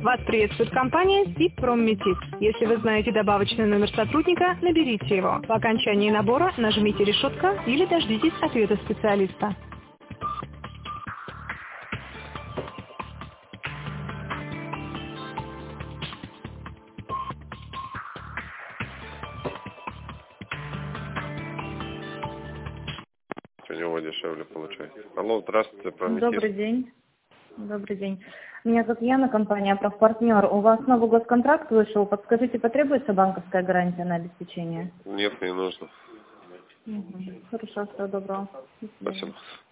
Вас приветствует компания Сибпромметик. Если вы знаете добавочный номер сотрудника, наберите его. По окончании набора нажмите решетка или дождитесь ответа специалиста. У него дешевле получается. Алло, здравствуйте, Прометей. Добрый день. Добрый день. Меня зовут Яна, компания «Профпартнер». У вас новый госконтракт вышел. Подскажите, потребуется банковская гарантия на обеспечение? Нет, не нужно. Хорошо, всего доброго. Спасибо.